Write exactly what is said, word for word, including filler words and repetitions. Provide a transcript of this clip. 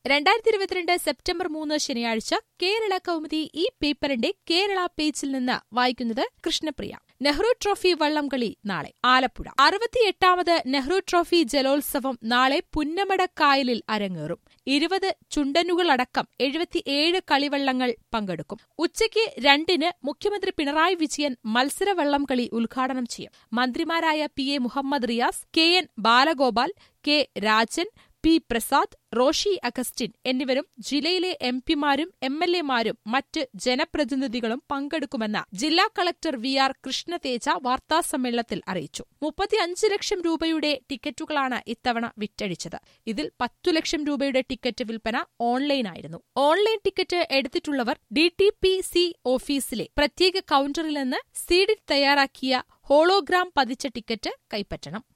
രണ്ടായിരത്തി ഇരുപത്തിരണ്ട് സെപ്റ്റംബർ മൂന്ന് ശനിയാഴ്ച കേരള കൗമുദി ഈ പേപ്പറിന്റെ കേരള പേജിൽ നിന്ന് വായിക്കുന്നത് കൃഷ്ണപ്രിയ. നെഹ്റു ട്രോഫി വള്ളംകളി നാളെ ആലപ്പുഴ. അറുപത്തിയെട്ടാമത് നെഹ്റു ട്രോഫി ജലോത്സവം നാളെ പുന്നമടക്കായലിൽ അരങ്ങേറും. ഇരുപത് ചുണ്ടനുകളടക്കം എഴുപത്തിയേഴ് കളിവള്ളങ്ങൾ പങ്കെടുക്കും. ഉച്ചയ്ക്ക് രണ്ടിന് മുഖ്യമന്ത്രി പിണറായി വിജയൻ മത്സര വള്ളംകളി ഉദ്ഘാടനം ചെയ്യും. മന്ത്രിമാരായ P A Muhammad Riyas, K N Balagopal, K Rajan, P Prasad, Roshi Augustine എന്നിവരും ജില്ലയിലെ എം പിമാരും എം എൽ എമാരും മറ്റ് ജനപ്രതിനിധികളും പങ്കെടുക്കുമെന്ന് ജില്ലാ കളക്ടർ വി ആർ കൃഷ്ണതേജ വാർത്താസമ്മേളനത്തിൽ അറിയിച്ചു. മുപ്പത്തിയഞ്ച് ലക്ഷം രൂപയുടെ ടിക്കറ്റുകളാണ് ഇത്തവണ വിറ്റഴിച്ചത്. ഇതിൽ പത്തു ലക്ഷം രൂപയുടെ ടിക്കറ്റ് വിൽപ്പന ഓൺലൈനായിരുന്നു. ഓൺലൈൻ ടിക്കറ്റ് എടുത്തിട്ടുള്ളവർ ഡി ടി പി സി ഓഫീസിലെ പ്രത്യേക കൌണ്ടറിൽ നിന്ന് സീഡിൽ തയ്യാറാക്കിയ ഹോളോഗ്രാം പതിച്ച ടിക്കറ്റ് കൈപ്പറ്റണം.